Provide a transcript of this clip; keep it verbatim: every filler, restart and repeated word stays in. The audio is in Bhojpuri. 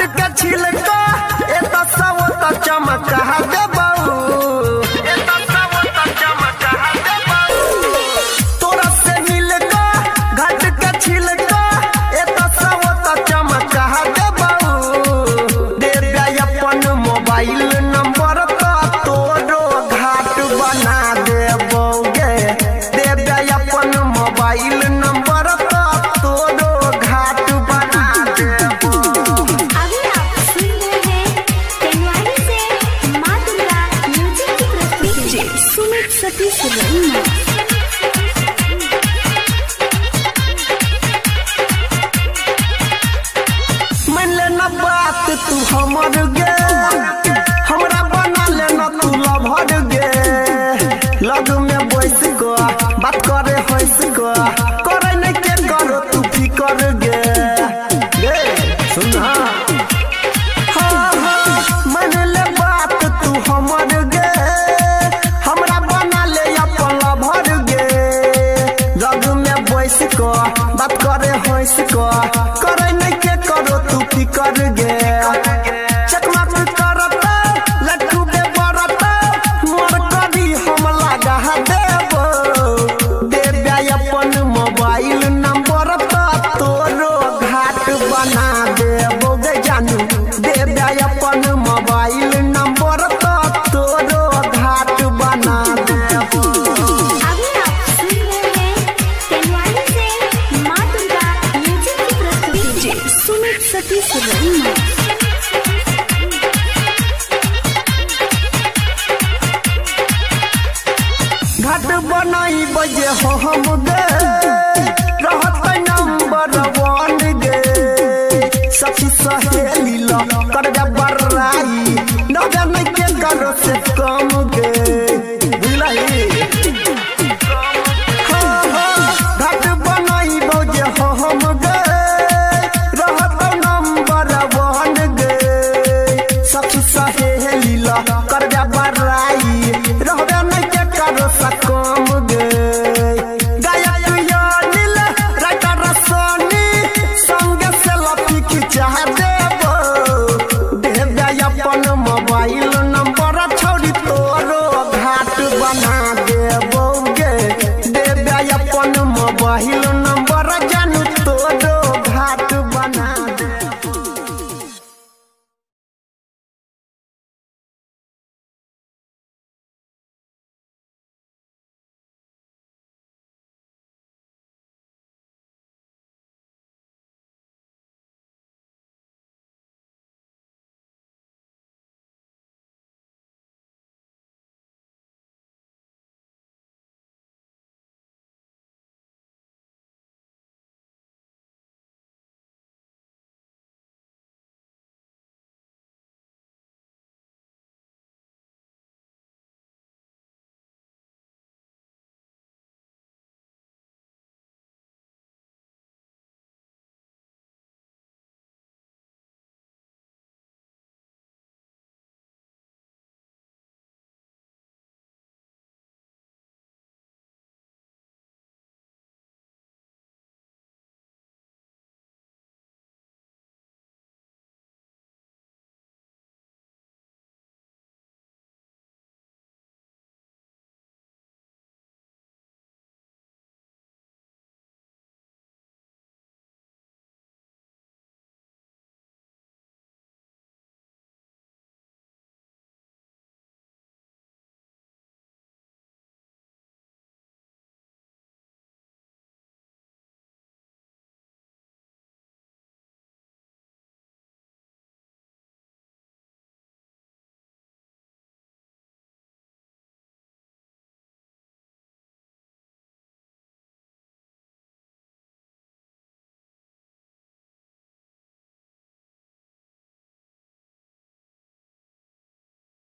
के छिलका ए त सब त चमका दे बाऊ ए त सब त चमका दे बाऊ तोरा से मिलका घाट के छिलका ए त सब त चमका दे बाऊ दे दे अपन मोबाइल नंबर त तोरो घाट बना दे बौगे दे दे अपन मोबाइल नंबर त तोरो घाट बना दे अभी आप सुन रहे हैं टेनवानी से माँ दुर्गा म्यूजिक की प्रस्तुति सुमित सतीश रईमा। मान ले ना बात तू हमर गे हमरा बना ले ना तू लभर गे लग में बैस गो बात करे होइस गो करे नहीं के करो तू फिकर गे गे सुन हाँ हाँ हाँ मान ले बात तू हमर गे हमरा बना ले अपन लभर गे लग में बैस गो बात करे होइस गो करे नहीं के करो तू फिकर गे चकमक करत लड्डू बे बरत मोर करी हम लगा देबो दे दे अपन मोबाइल नंबर त तोरो घाट बना देबो गे जानू दे दे अपन मोबाइल नंबर त तोरो घाट बना देबो। अभी आप सुन रहे हैं टेनवानी से माँ दुर्गा म्यूजिक की प्रस्तुति सुमित सतीश रईमा। घाट बनाई बजे हो हम गे रहत नंबर वन गे सखी सहेली लो कर